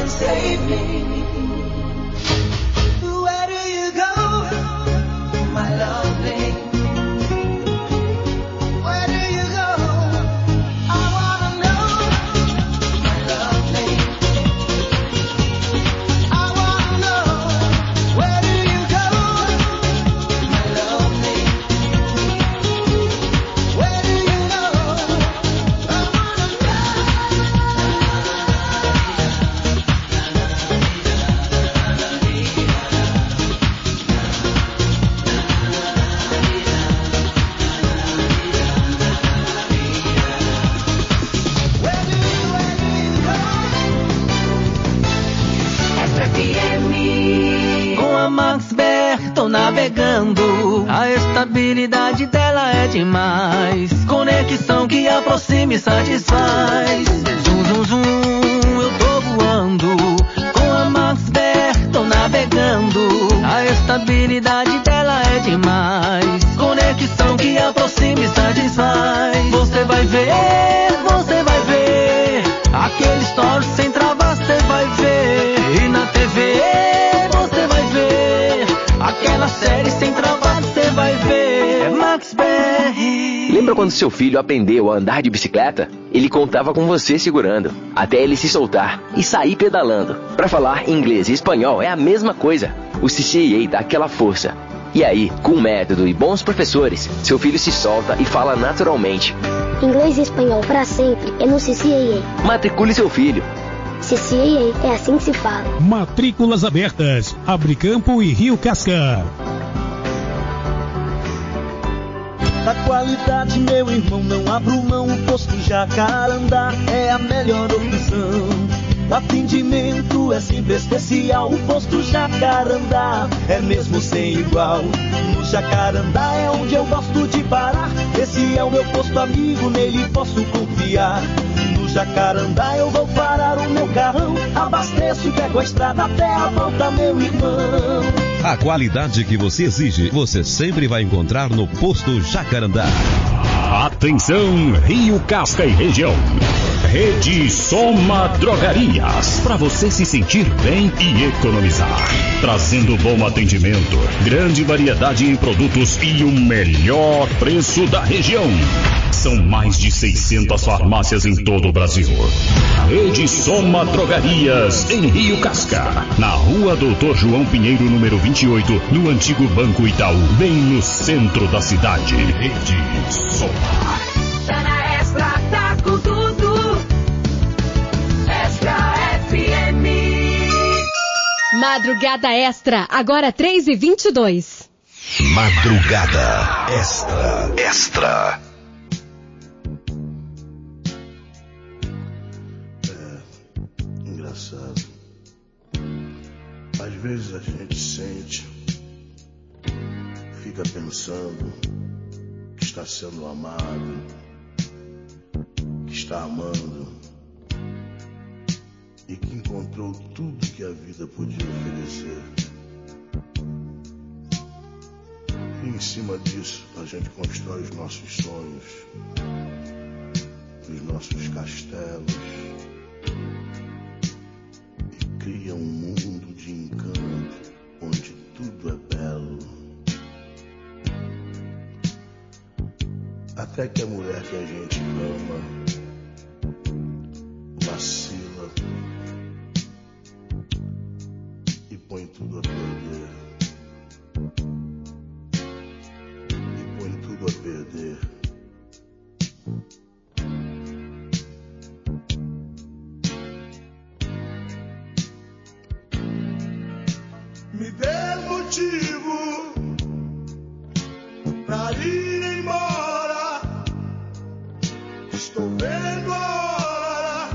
and save me. Where do you go, my lovely? Where do you go? I wanna know, my lovely. I wanna know, where do you go, my lovely? Where do you go? I wanna Com a Max BR tô navegando, a estabilidade dela é demais. Conexão que aproxima e satisfaz. Zum, zum, zum, eu tô voando. Com a Max BR tô navegando, a estabilidade dela é demais. Conexão que aproxima e satisfaz. Você vai ver, aquele story sem travar, você vai ver. E na TV você vai ver, aquela série sem travar, você vai ver. É Max BR. Lembra quando seu filho aprendeu a andar de bicicleta? Ele contava com você segurando, até ele se soltar e sair pedalando. Para falar inglês e espanhol é a mesma coisa. O CCAA dá aquela força. E aí, com método e bons professores, seu filho se solta e fala naturalmente. Inglês e espanhol para sempre é no CCAA. Matricule seu filho. CCAA, é assim que se fala. Matrículas abertas. Abricampo e Rio Casca. Da qualidade, meu irmão, não abro mão. O posto Jacarandá é a melhor opção. O atendimento é sempre especial. O posto Jacarandá é mesmo sem igual. No Jacarandá é onde eu gosto de parar. Esse é o meu posto amigo, nele posso confiar. No Jacarandá eu vou parar o meu carrão, abasteço e pego a estrada até a volta, meu irmão. A qualidade que você exige, você sempre vai encontrar no posto Jacarandá. Atenção, Rio Casca e região. Rede Soma Drogarias, para você se sentir bem e economizar. Trazendo bom atendimento, grande variedade em produtos e o melhor preço da região. São mais de 600 farmácias em todo o Brasil. Rede Soma Drogarias, em Rio Casca, na rua Doutor João Pinheiro, número 28, no antigo Banco Itaú, bem no centro da cidade. Rede Soma. Tá na Extra, tá com tudo. Extra FM. Madrugada Extra, agora 3h22. Madrugada Extra. Engraçado. Às vezes a gente sente, fica pensando que está sendo amado, que está amando e que encontrou tudo que a vida podia oferecer. E em cima disso a gente constrói os nossos sonhos, os nossos castelos, e cria um mundo de encanto onde tudo é belo. Até que a mulher que a gente ama vacila e põe tudo a perder. E põe tudo a perder. Me dê motivo pra ir embora. Estou vendo a hora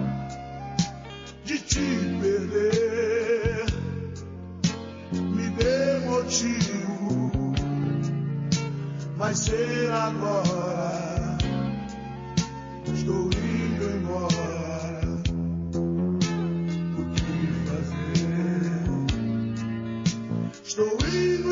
de te perder. Me dê motivo, vai ser agora. Estou indo embora. O que fazer? Estou indo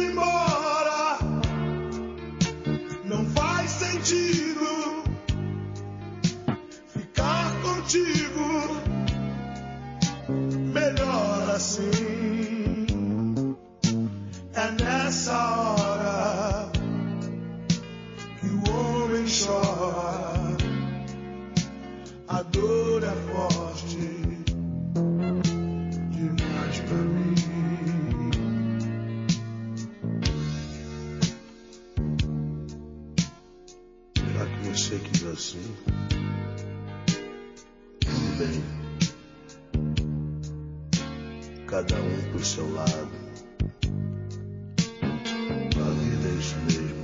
bem. Cada um por seu lado. A vida é isso mesmo.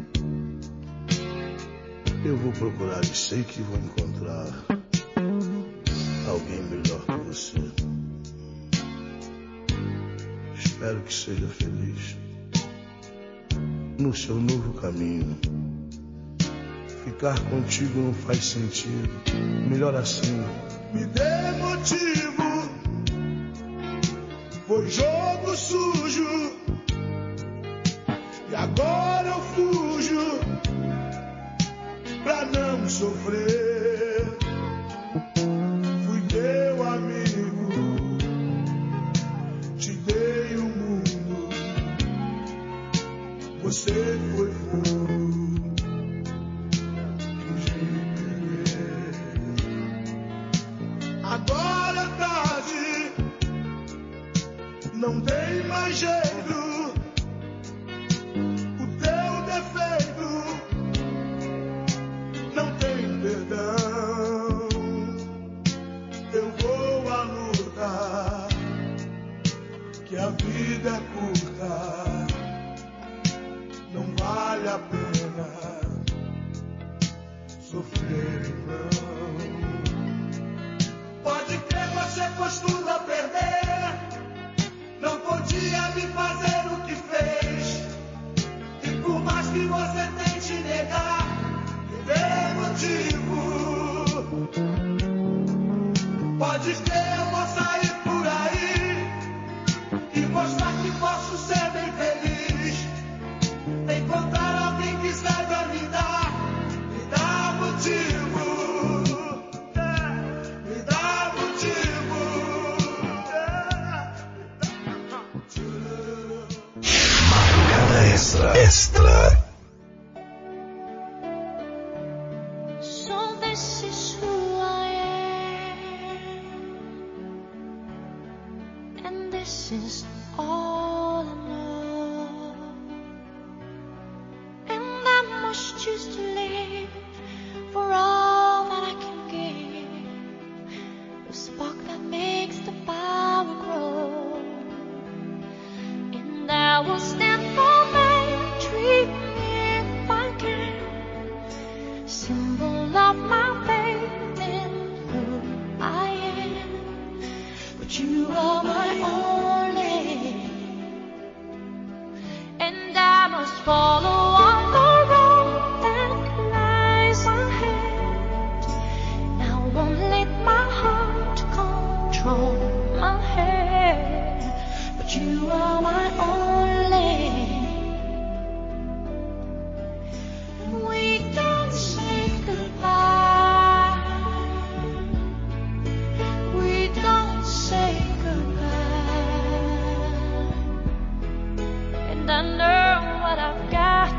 Eu vou procurar e sei que vou encontrar alguém melhor que você. Espero que seja feliz no seu novo caminho. Ficar contigo não faz sentido. Melhor assim. Me dê motivo. Foi jogo sujo. E agora eu fujo pra não sofrer. Fui teu amigo. Te dei o mundo. Você foi fogo. Agora é tarde, não tem mais jeito. O teu defeito não tem perdão. Eu vou à luta, que a vida é curta. Não vale a pena sofrer, não. Pode crer, você costuma perder. Não podia me fazer o que fez. E por mais que você tente negar, me dê motivo. Pode crer, eu vou sair por aí e mostrar que posso ser bem feliz. Encontrar alguém que saiba me dar motivo. Extra. So this is who I am, and this is all I know, and I must choose to live for all that I can give, the spark that makes the power grow, and I will stand for if I can, symbol of my faith in who I am. But you are my only, and I must follow on the road that lies ahead. And I won't let my heart control my head. But you are my only. We don't say goodbye. We don't say goodbye. And I know what I've got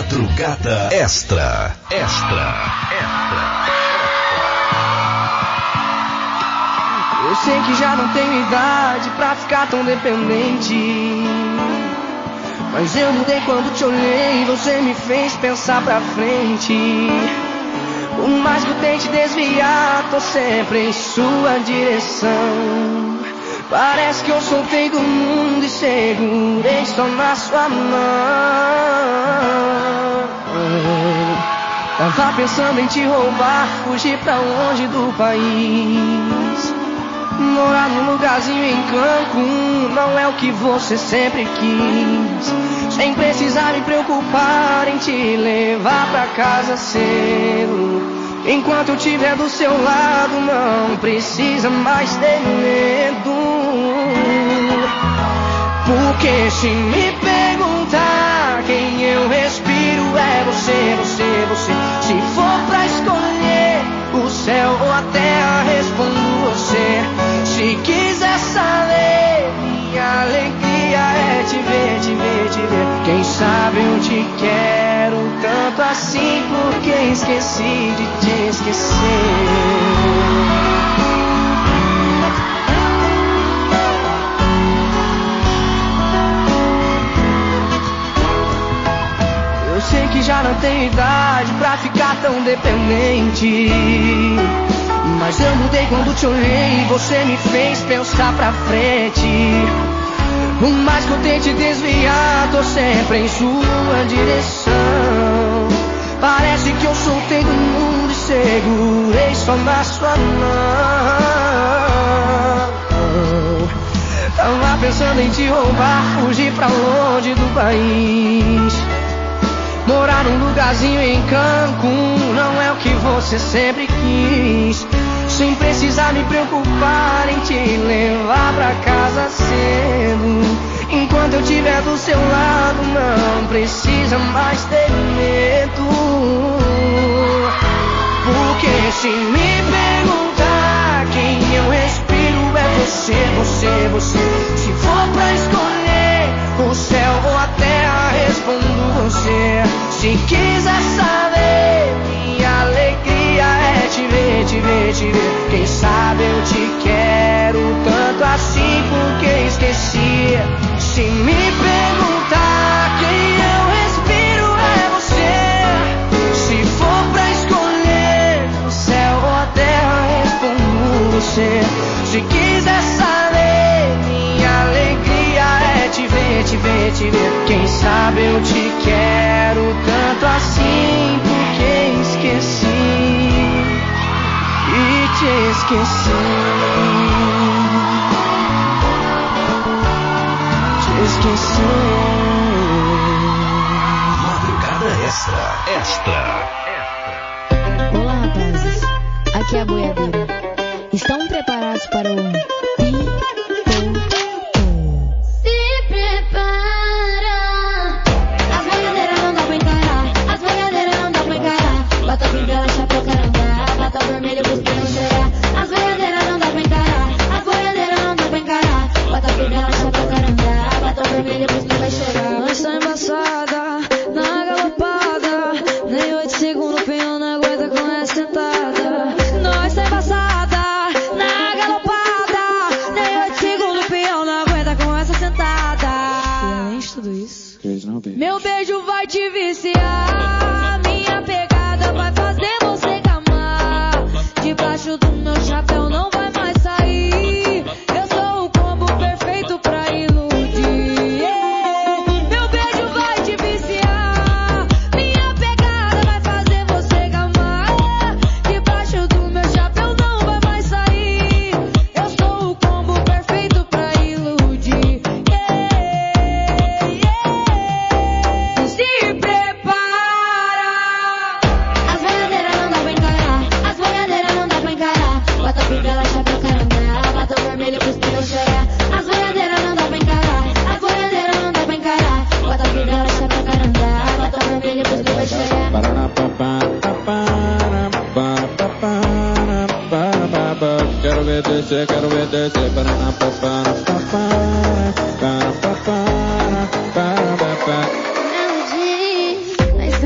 Madrugada Extra. Eu sei que já não tenho idade pra ficar tão dependente, mas eu mudei quando te olhei, você me fez pensar pra frente. Por mais que eu tente desviar, tô sempre em sua direção. Parece que eu soltei do mundo e segurei só na sua mão. Tava pensando em te roubar, fugir pra longe do país, morar num lugarzinho em Cancún, não é o que você sempre quis. Sem precisar me preocupar em te levar pra casa cedo. Enquanto eu estiver do seu lado, não precisa mais ter medo. Porque se me perguntar quem eu respiro, é você, você, você. Se for pra escolher o céu ou a terra, respondo você. Se quiser saber, minha alegria é te ver, te ver, te ver. Quem sabe eu te quero tanto assim, porque esqueci de te esquecer. Eu sei que já não tenho idade pra ficar tão dependente, mas eu mudei quando te olhei e você me fez pensar pra frente. Por mais que eu tente desviar, tô sempre em sua direção. Parece que eu soltei do mundo e segurei só na sua mão. Tava pensando em te roubar, fugir pra longe do país, morar num lugarzinho em Cancún, não é o que você sempre quis. Sem precisar me preocupar em te levar pra casa cedo. Enquanto eu estiver do seu lado, não precisa mais ter medo. Porque se me perguntar quem eu respiro, é você, você, você. Se for pra escolher o céu ou a terra, respondo você. Se quiser saber, minha alegria é te ver, te ver, te ver. Quem sabe eu te quero tanto assim, porque esqueci. Se me perguntar quem eu respiro, é você. Se for pra escolher o céu ou a terra, respondo você. Se quiser saber, minha alegria é te ver, te ver, te ver. Quem sabe eu te quero tanto assim, porque esqueci e te esqueci. Te esqueci. Madrugada Extra. Olá, rapazes. Aqui é a boiadeira. Estão preparados para o Se prepara. As boiadeiras não dá pra encarar. As boiadeiras não dá pra encarar. Bota brincar, chapéu, caramba. Bota vermelho pros pneus cheirar. As boiadeiras não dá pra encarar. As boiadeiras não dá pra encarar. Bota brincar, chapéu, caramba. Bota vermelho pros pneus vai chorar. Nós tá embaçada, na galopada. Nem 8 segundos o peão não aguenta com essa sentada. Nós tá embaçada, na galopada. Nem 8 segundos o peão não aguenta com essa sentada. E além de tudo isso, meu beijo vai te viciar. Minha pegada vai fazer você gamar. Debaixo do meu chapéu não vai mais sair. Eu sou o combo perfeito pra iludir. Meu beijo vai te viciar. Minha pegada vai fazer você gamar. Debaixo do meu chapéu não vai mais sair. Eu sou o combo perfeito pra iludir. Se prepara. As boiadeiras não dá pra encarar. As boiadeiras não dá pra encarar. Bota bengala, chapéu, caramba. Bota vermelho pros pneus chorar. As boiadeiras não dá pra encarar. As boiadeiras não dá pra encarar. Bota bengala, chapéu, caramba. Bota vermelho pros pneus chorar. Quero ver descer, quero ver descer. Melodia,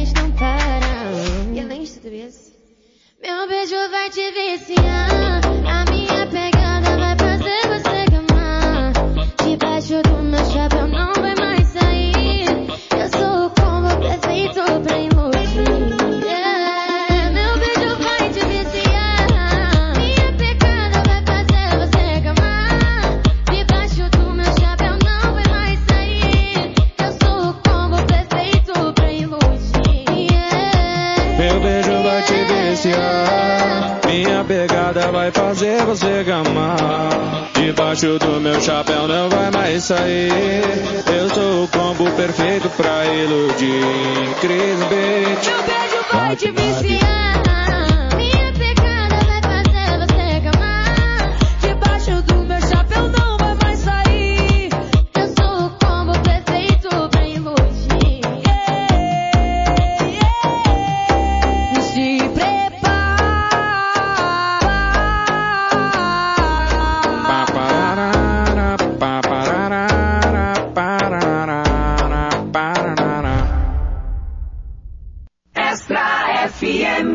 gente não para. E além de tudo isso, meu beijo vai te viciar. A minha pegada vai fazer você gamar. Debaixo do meu chapéu não vai mais sair. Eu sou o combo perfeito pra iludir. Meu beijo vai te viciar. Minha pegada vai fazer você gamar. Debaixo do meu chapéu não vai mais sair. Eu sou o combo perfeito pra iludir. Meu beijo vai te viciar. Minha pegada vai fazer você gamar. Debaixo do meu chapéu não vai mais sair. Eu sou o combo perfeito pra iludir. Cris Beat. Meu beijo vai te viciar. Minha pegada vai fazer você gamar. Debaixo do meu chapéu não vai mais sair. Eu sou o combo perfeito pra iludir. Se Extra FM.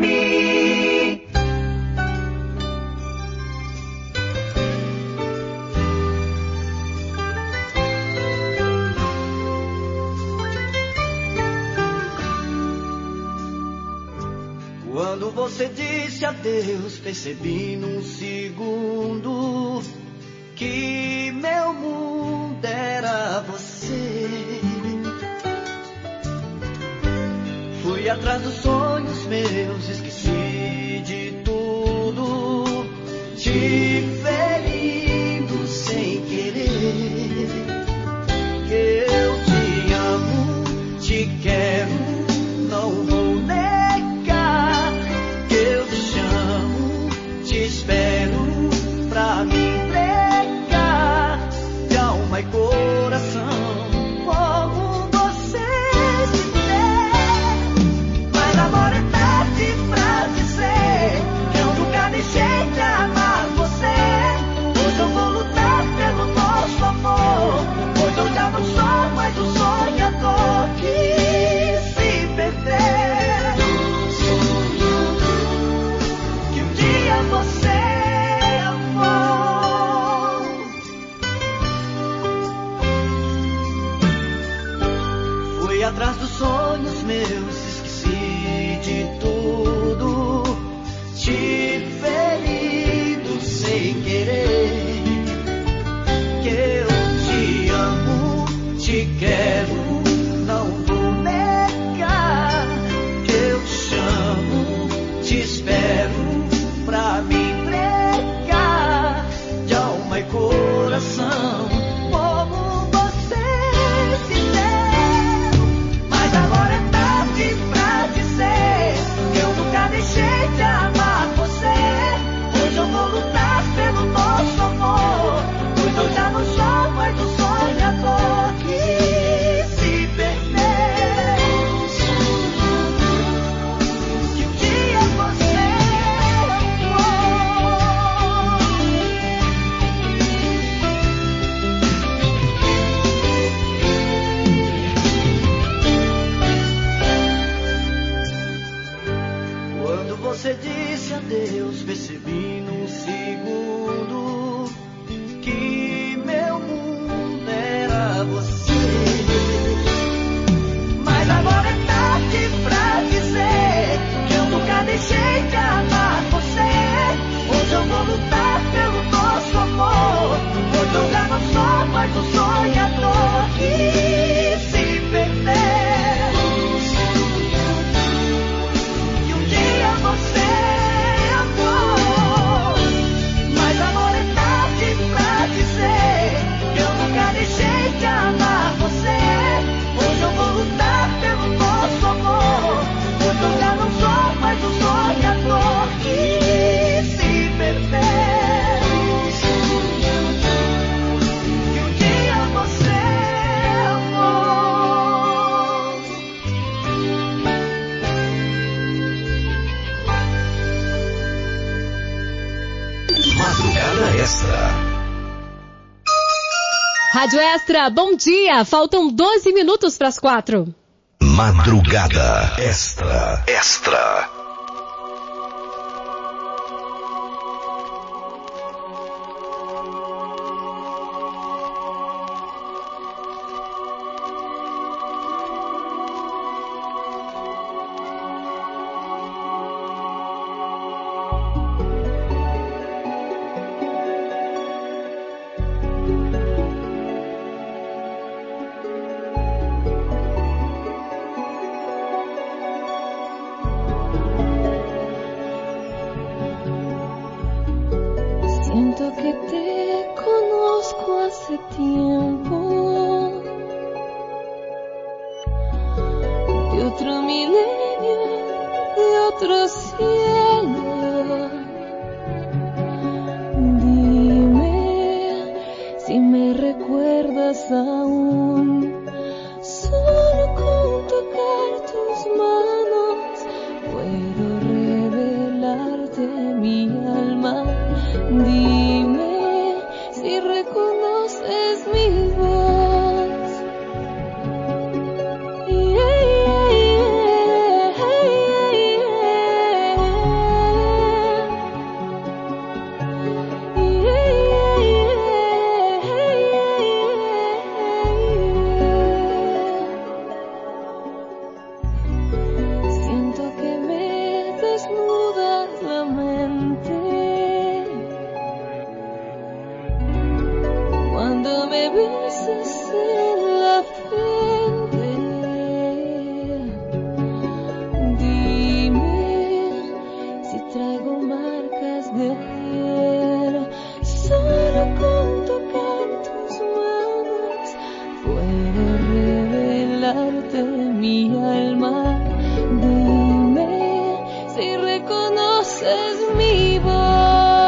Quando você disse adeus, percebi num segundo que meu mundo era você. Fui atrás dos sonhos meus, esqueci de tudo, te ferindo sem querer. Eu te amo, te quero, não vou negar. Eu te chamo, te espero pra me entregar de alma e coração. Como você se der, mas amor é tarde pra dizer que eu nunca deixei de amar você. Hoje eu vou lutar pelo nosso amor, pois eu já não sou mais um sonhador que se perder. Que um dia você amou. Fui atrás dos sonhos meus, esqueci de tudo, te ferido sem querer. Que eu te amo, te quero, não vou negar. Que eu te chamo, te espero pra me entregar de alma e coração. Como você se der, mas agora é tarde pra dizer que eu nunca deixei de amar você. Hoje eu vou lutar pelo nosso amor, pois eu já não sou mais um sonhador que se perder. Que um dia você Quando você disse adeus, percebi num segundo que meu mundo era você. Mas agora é tarde pra dizer que eu nunca deixei de amar você. Hoje eu vou lutar pelo nosso amor, pois eu já não sou mais um sonhador que se perder. Que um dia você amou, mas amor é tarde pra dizer que eu nunca deixei de amar você. Hoje eu vou lutar pelo nosso amor, pois eu já não sou mais um sonhador que se perder. Que um dia você amou. Madrugada Extra. Rádio Extra, bom dia. Faltam 12 minutos para as 4. Madrugada Extra. Siento que te conozco hace tiempo, de otro milenio, de otro cielo. Dime si me recuerdas aún, solo con tocar tus manos puedo revelarte mi alma. Dime si reconoces mi voz. Siento que me desnudas la mente cuando me besas en la frente. Dime si traigo marcas de ayer, solo con tocar tus manos puedo revelarte mi alma. Dime si reconoces mi voz.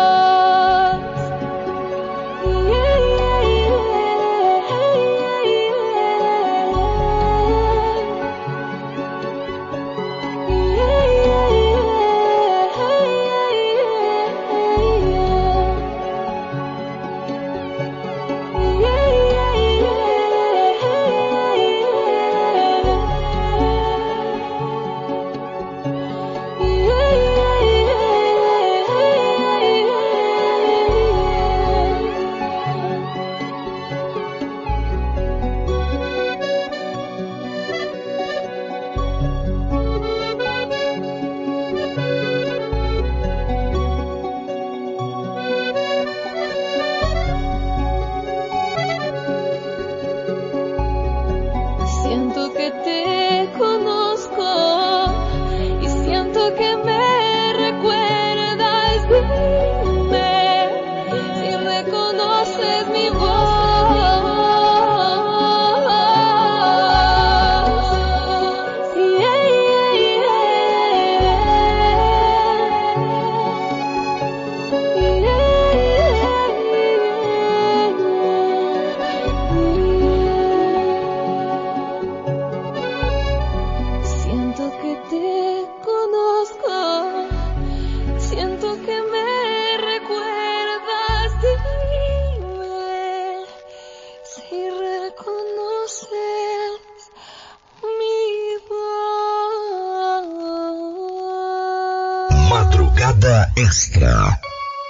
Siento que te conozco y siento que me recuerdas. Dime si reconoces mi voz. Siento que te conozco, siento que me recuerdas. Dime si reconoces mi voz. Madrugada Extra.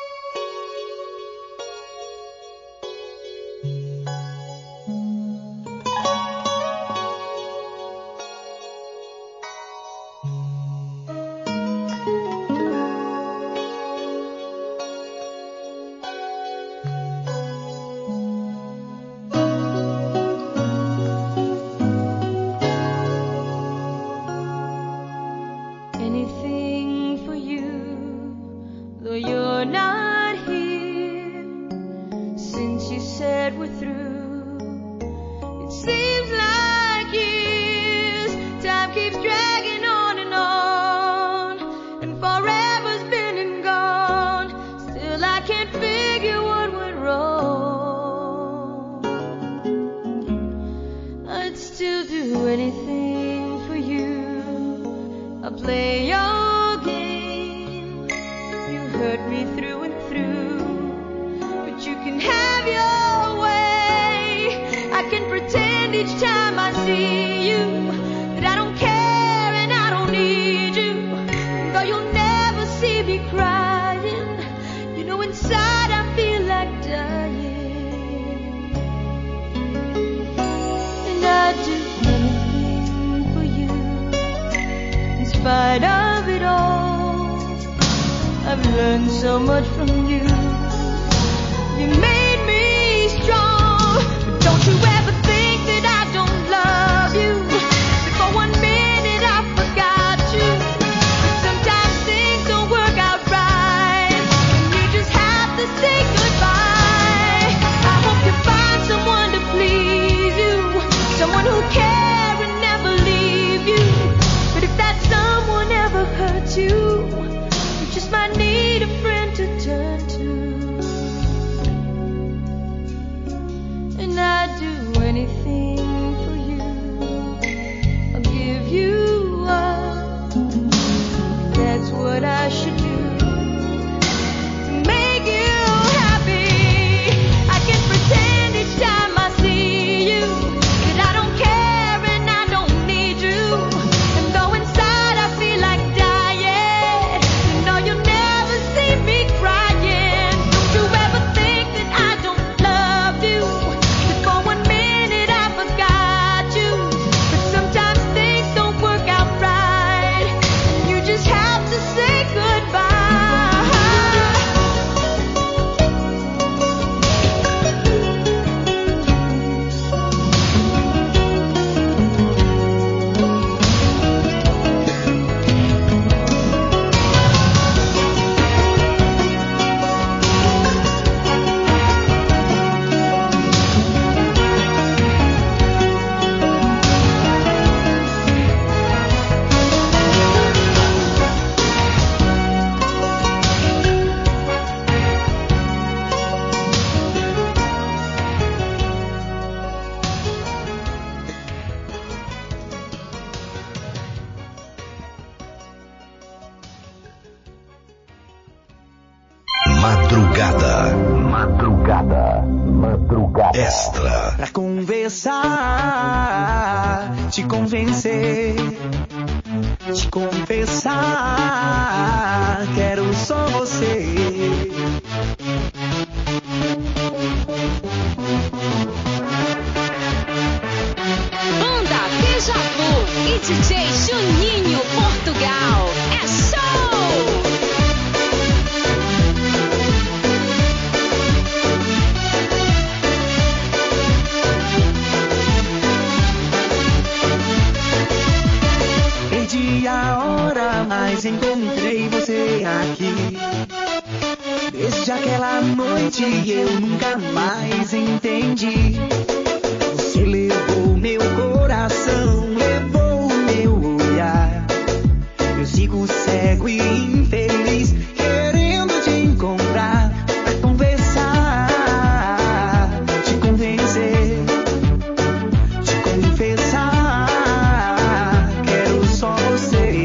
Anything for you, though you're not here. Since you said we're through, it seems like years. Time keeps dragging on, and forever's been and gone. Still I can't figure what went wrong. I'd still do anything for you. I'll play your game. You hurt me through and through, but you can have your way. I can pretend each time I see you that I don't spite of it all, I've learned so much from you. You made me strong, but don't you ever think that I don't love you. For 1 minute I forgot you, but sometimes things don't work out right, and you just have to say goodbye. I hope you find someone to please you, someone who care and never leave you. But if that someone ever hurts you, you just might need a friend to turn to. And I'd do anything for you, I'll give you up. That's what I should do to make you happy. I can pretend each time I see you that I don't care and I don't need you. And though inside I feel like dying, you know you'll never see me crying. Don't you ever think that I don't love you, that for 1 minute I forgot you. But sometimes things don't work out right, and you just have to say goodbye. Madrugada Extra. Pra conversar, te convencer, te confessar, quero só você. Banda Beija-Flor e DJ Juninho Portugal. É show! Perdi a hora, mas encontrei você aqui. Desde aquela noite eu nunca mais entendi. Você levou meu coração, levou o meu olhar. Eu sigo cego e infeliz, querendo te encontrar. Pra conversar, te convencer, te confessar, quero só você.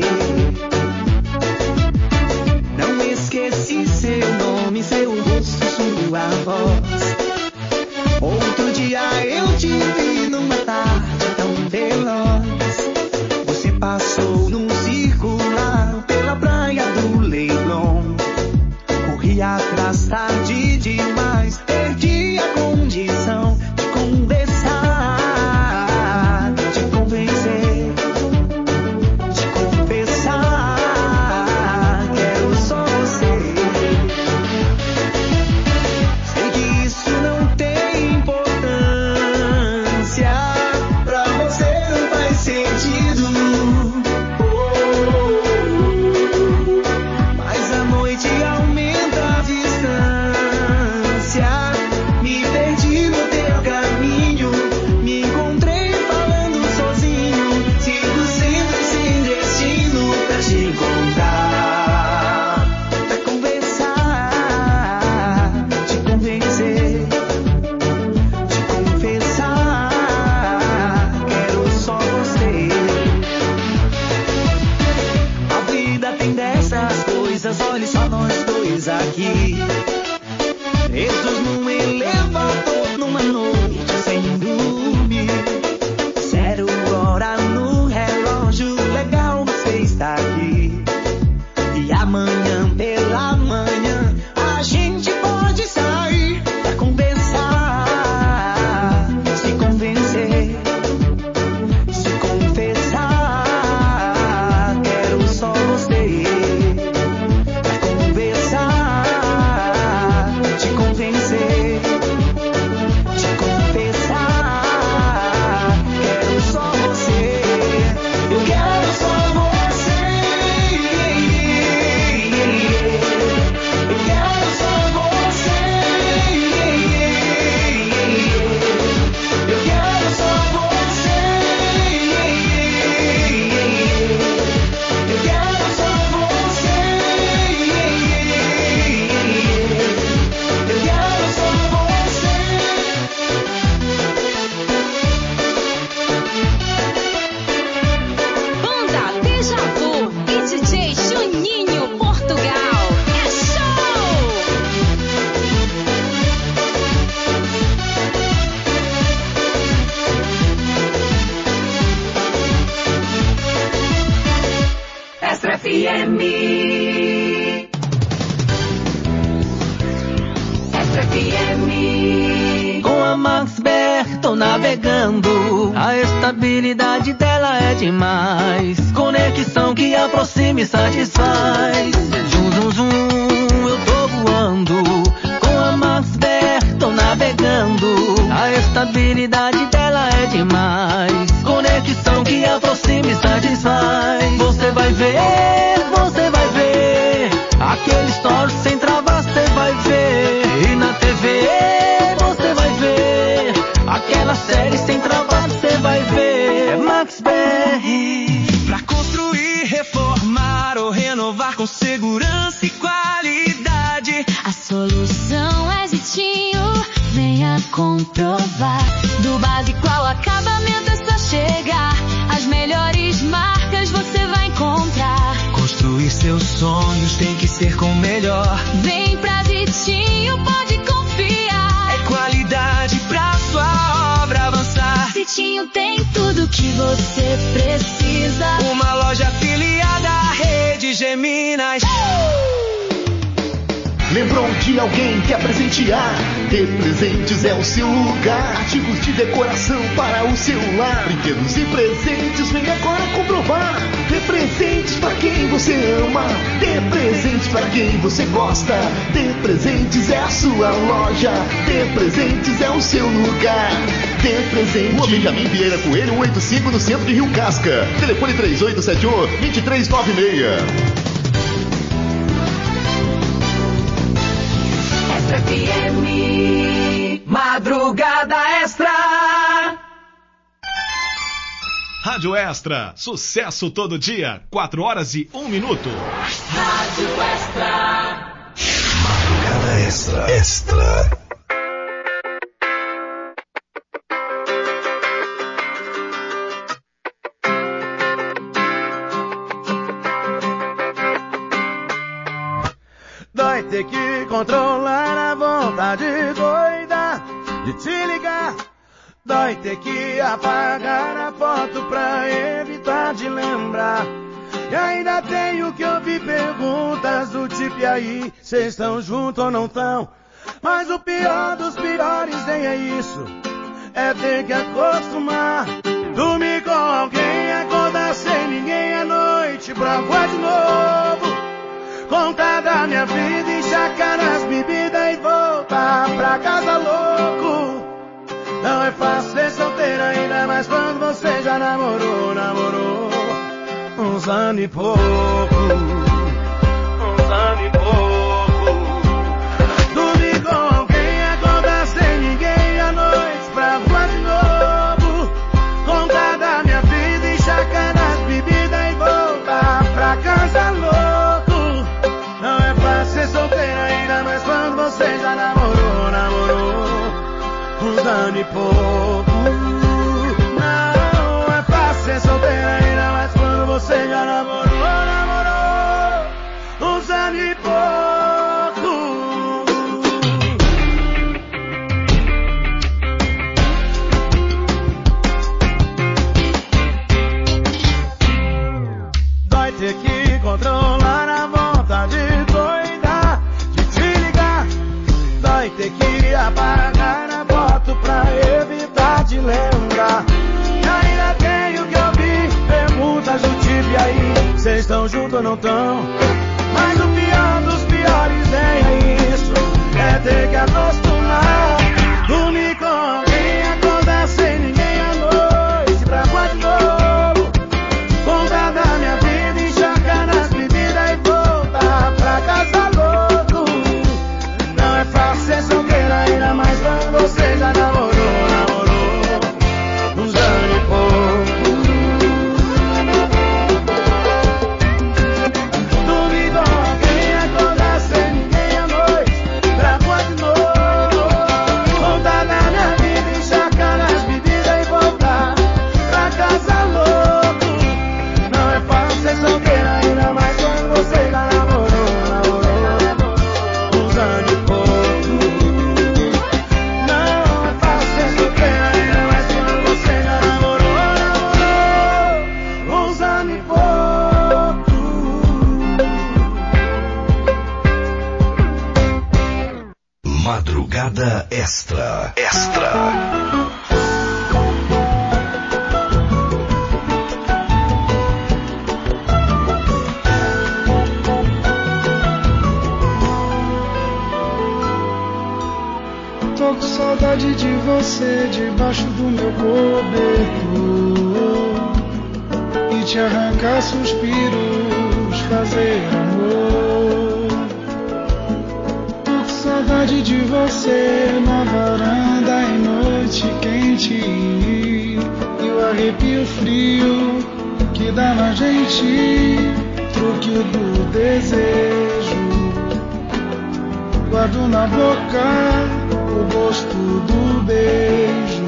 Não esqueci seu nome, seu rosto, sua voz. Outro dia eu te vi numa tarde tão veloz. Você passou num circular pela praia do Leblon. Corri atrás tarde demais, perdi a condição de conversar, de convencer, de confessar, quero só você. Sei que isso não tem importância, pra você não faz sentido. Mas a noite aumenta a distância. Me perdi no teu caminho, me encontrei falando sozinho. Sigo sempre sem destino pra te encontrar. Pra conversar, te convencer, te confessar, quero só você. A vida tem dessas coisas, olhe só nós dois aqui, presos num elevador numa noite sem dormir. 0 hora no relógio, legal você está aqui. E amanhã pela manhã a gente pode sair pra conversar, se convencer, se confessar, quero só Extra FM. Extra FM. Com a Maxbet tô navegando, a estabilidade dela é demais. Conexão que aproxima e satisfaz. Zum, zum, zum, eu tô voando. Com a Maxbet tô navegando, a estabilidade dela é demais. Conexão que aproxima e satisfaz. Você vai ver, aquele story sem travar, você vai ver. E na TV você vai ver, aquela série sem travar, você vai ver. É Maxbet. Pra construir, reformar ou renovar com segurança e qualidade, a solução é Zitinho, venha comprovar. Do básico ao acabamento é só chegar, as melhores marcas você vai encontrar. Construir seus sonhos tem que ser com o melhor. Vem pra Zitinho, pode confiar. É qualidade pra sua obra avançar. Zitinho tem tudo que você precisa. Uma loja afiliada à Rede Geminas. Lembrou de alguém que quer presentear? Ter Presentes é o seu lugar. Artigos de decoração para o celular, brinquedos e presentes, vem agora comprovar. Ter Presentes para quem você ama, ter presentes para quem você gosta. Ter Presentes é a sua loja, ter presentes é o seu lugar. Ter Presentes. Rua Benjamin Vieira Coelho 185, no centro de Rio Casca. Telefone 3871-2396. FM. Madrugada Extra. Rádio Extra, sucesso todo dia, 4h01. Rádio Extra. Madrugada Extra. Extra. Dói ter que controlar a vontade doida de te ligar. Dói ter que apagar a foto pra evitar de lembrar. E ainda tenho que ouvir perguntas do tipo: e aí, cês estão juntos ou não tão? Mas o pior dos piores nem é isso, é ter que acostumar. Dormir com alguém, acordar sem ninguém à noite pra voar de novo. Contar da minha vida, enxacar as bebidas e voltar pra casa louco. Não é fácil ser solteiro ainda, mas quando você já namorou uns anos e pouco. Uns anos e pouco. Dormir com alguém, acordar sem ninguém à noite pra voar de novo. Contar da minha vida, enxacar as bebidas e voltar pra casa louco. Não é fácil ser solteiro ainda, mas quando você já namorou uns anos e pouco. Não é fácil ser solteiro ainda, mas quando você já namorou uns anos e pouco. Vai ter que controlar a vontade doida de te ligar. Vai ter que apagar a foto pra evitar de lembrar. E ainda tenho que ouvir perguntas do tipo: e aí, cês estão juntos ou não tão? Mas o pior dos piores é isso, é ter que acostumar. Dormir com alguém, acordar sem ninguém à noite pra voar de novo. Contar da minha vida, enxacar nas bebidas e voltar pra casa louco. Não é fácil ser solteiro ainda, mas quando você já namorou uns anos e pouco. Dormir com alguém, acordar sem ninguém à noite pra voar de novo. Madrugada Extra. Tô com saudade de você debaixo do meu cobertor e te arrancar suspiros, fazer amor. Tô com saudade de você na varanda em noite quente e o arrepio frio que dá na gente, truque do desejo. Guardo na boca o gosto do beijo.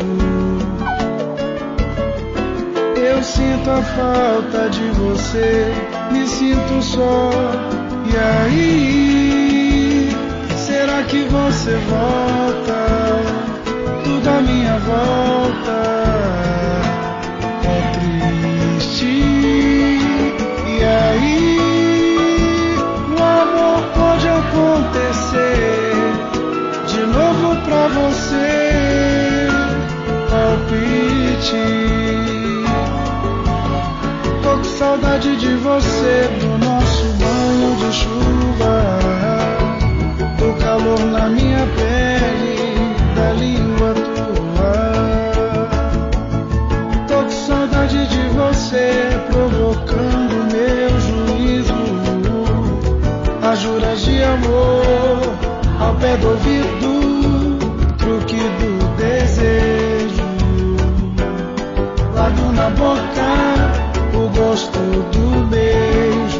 Eu sinto a falta de você, me sinto só. E aí, será que você volta? Tudo à minha volta é triste. E aí, o amor pode acontecer de novo pra você, palpite. Tô com saudade de você, do nosso banho de chuva, do calor na minha pele, da língua tua. Tô com saudade de você, provocando meu juízo, as juras de amor ao pé do ouvido, truque do desejo. Largo na boca o gosto do beijo.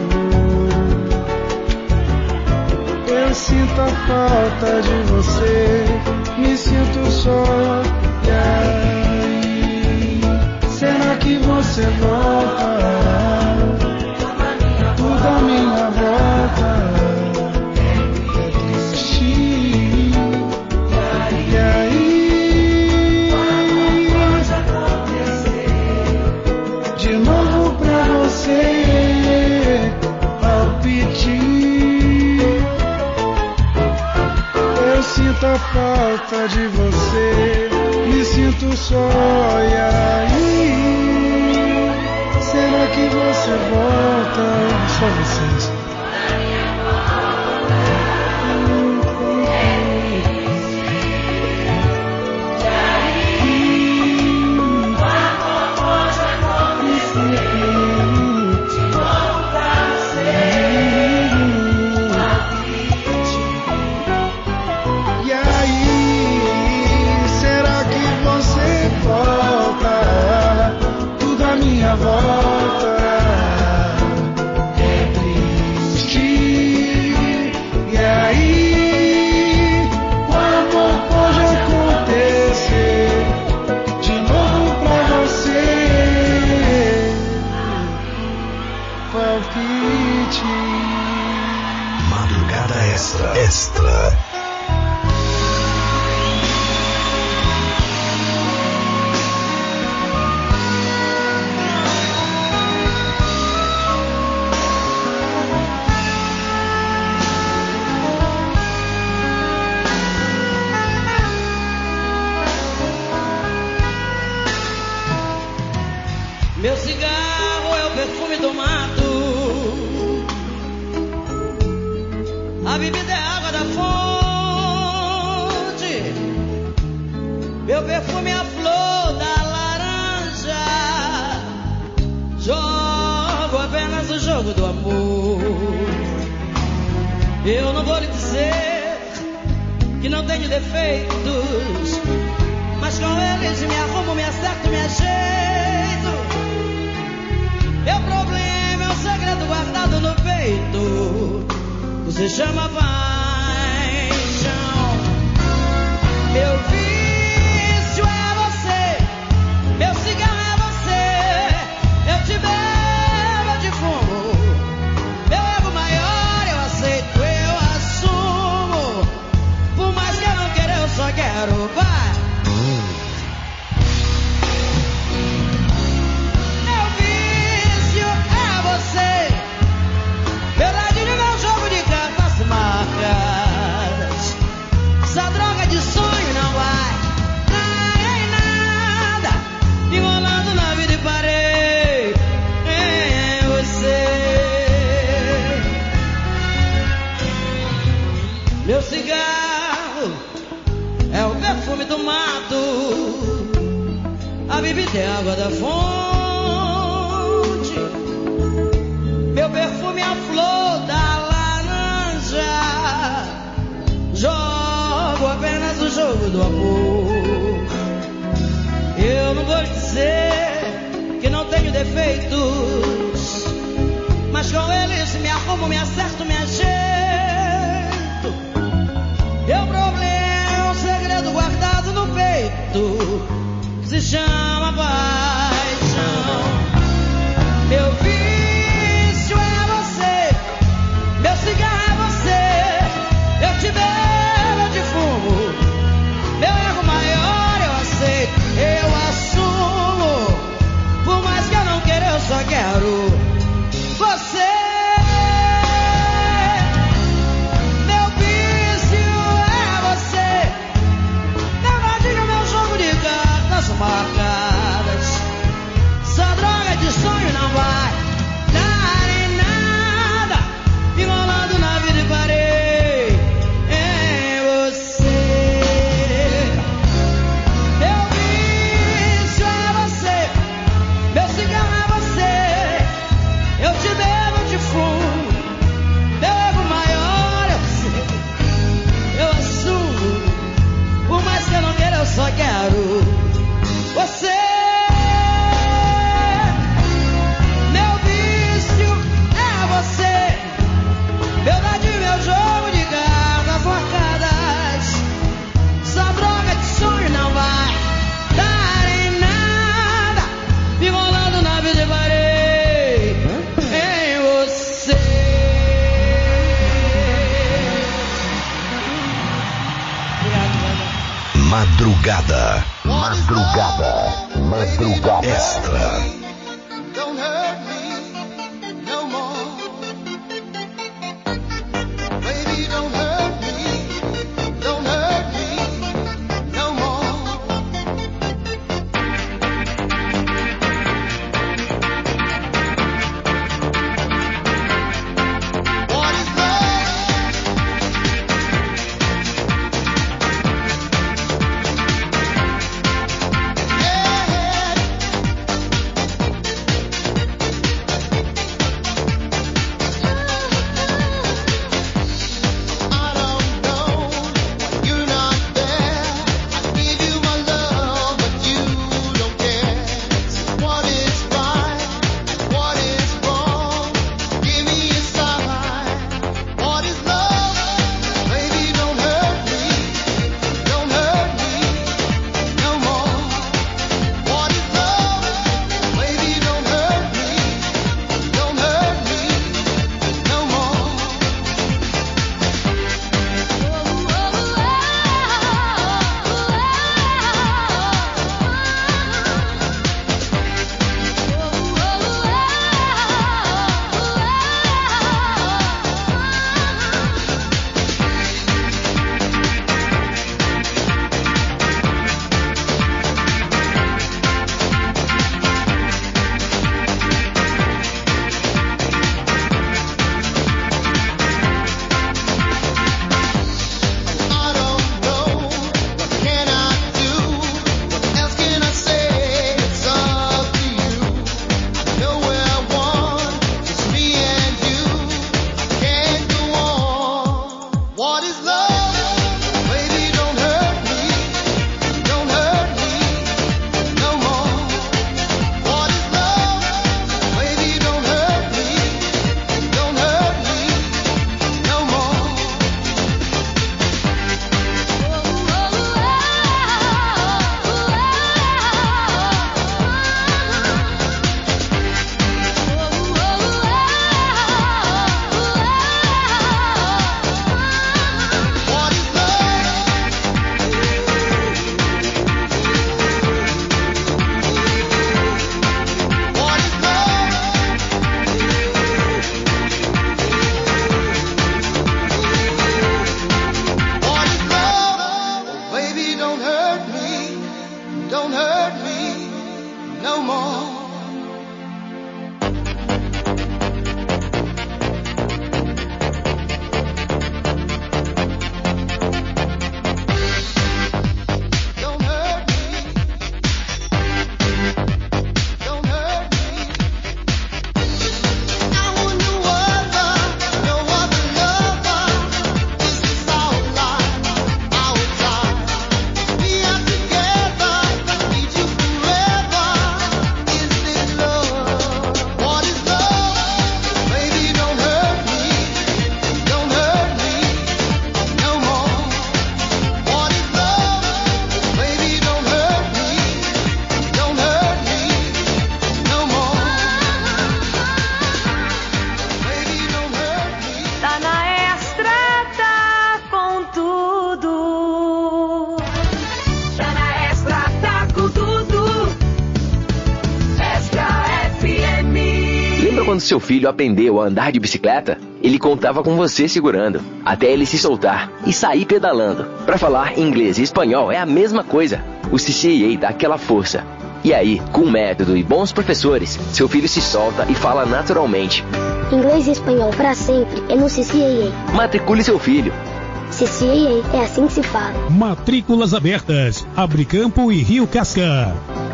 Eu sinto a falta de você, me sinto só. E aí, será que você volta? Tudo à minha volta. A falta de você, me sinto só. E aí, será que você volta? Só vocês. Volta é triste. E aí, o amor pode acontecer de novo pra você, palpite. Madrugada Extra. Meu cigarro é o perfume do mato, a bebida é a água da fonte, meu perfume é a flor da laranja, jogo apenas o jogo do amor. Eu não vou lhe dizer que não tenho defeitos, mas com eles me arrumo, me acerto, me ajeito. Meu problema é um segredo guardado no peito, você chama paixão. Meu vício é você, meu cigarro é você, eu te bebo, eu te fumo, meu ego maior eu aceito, eu assumo, por mais que eu não queira eu só quero, vai. Verdade no meu jogo de cartas marcadas, essa droga de mato, a bebida é água da fonte, meu perfume é a flor da laranja, jogo apenas o jogo do amor. Eu não vou dizer que não tenho defeitos, mas com eles me arrumo, me acerto, me ajeito. Meu problema é um segredo guardado no peito, que se chama paixão. Meu vício é você, meu cigarro é você, eu te bebo, eu te fumo, meu erro maior eu aceito, eu assumo, por mais que eu não queira eu só quero você. Meu vício é você, meu vadinho, meu jogo de cartas marcadas, só droga de sonho não vai dar em nada, enrolando na vida e parei em você. Meu vício é você, meu cigarro é você, eu te bebo, eu te fumo, meu ego maior eu sei, eu assumo, por mais que eu não queira eu só quero você. Meu vício é você, meu dadinho, meu jogo de cartas marcadas, só droga de sonho não vai dar em nada, me enrolando na vida e parei em você. Madrugada. Madrugada. Madrugada. Extra. Don't hurt me no more. Baby, don't hurt me. Don't hurt me no more. What is love? quando seu filho aprendeu a andar de bicicleta, ele contava com você segurando, até ele se soltar e sair pedalando. Para falar inglês e espanhol é a mesma coisa. O CCAA dá aquela força. E aí, com método e bons professores, seu filho se solta e fala naturalmente. Inglês e espanhol para sempre é no CCAA. Matricule seu filho. CCAA é assim que se fala. Matrículas abertas. Abricampo e Rio Casca.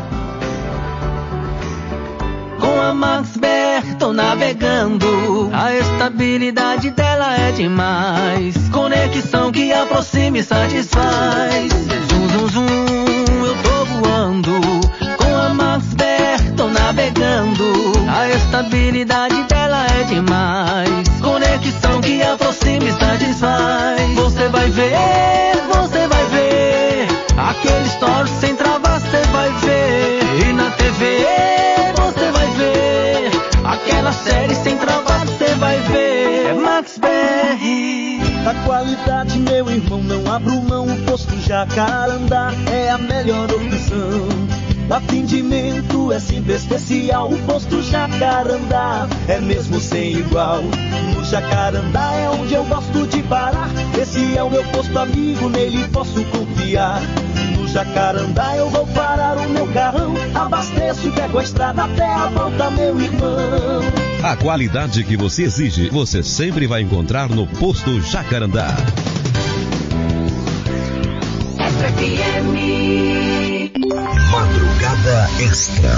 Com a Maxber tô navegando, a estabilidade dela é demais. Conexão que aproxima e satisfaz. Zum, zum, zum, eu tô voando. Com a Maxber tô navegando, a estabilidade dela é demais. Conexão que aproxima e satisfaz. Você vai ver, aquele story sem travar, você vai ver. E na TV aquela série sem travar, você vai ver. É Maxber. A qualidade, meu irmão, não abro mão. O posto Jacarandá é a melhor opção. O atendimento é sempre especial. O posto Jacarandá é mesmo sem igual. No Jacarandá é onde eu gosto de parar. Esse é o meu posto amigo, nele posso confiar. No Jacarandá eu vou parar o meu carrão. Abasteço e pego a estrada até a volta, meu irmão. A qualidade que você exige, você sempre vai encontrar no posto Jacarandá. Extra FM. Madrugada Extra.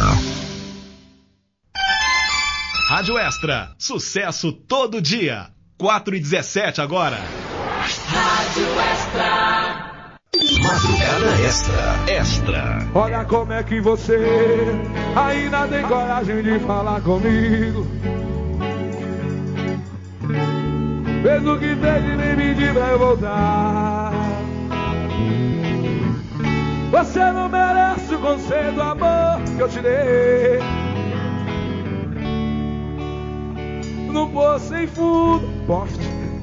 Rádio Extra, sucesso todo dia. 4h17 agora. Rádio Extra. Madrugada Extra. Olha como é que você ainda tem coragem de falar comigo. Fez o que fez e me pedir pra eu voltar. Você não merece o conselho do amor que eu te dei. No poço sem fundo, poste.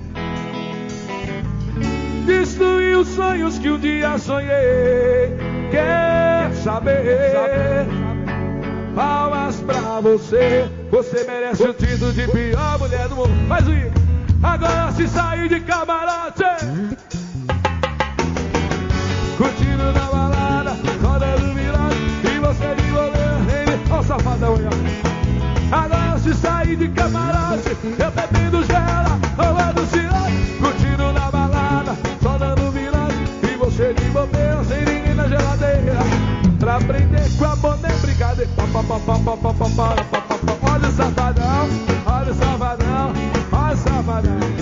Destruí os sonhos que um dia sonhei. Quer saber? Palmas pra você. Você merece o título de pior mulher do mundo. Faz o hino. Agora se sair de camarote, curtindo na balada, rodando virado, e você de goleiro, ó o safadão aí. Agora se sair de camarote, eu bebendo gela, rolando cirote, curtindo na balada, só dando virado, e você de bobeira, sem ninguém na geladeira. Pra aprender com a boné, brincadeira. Olha o safadão, olha o safadão, olha o safadão.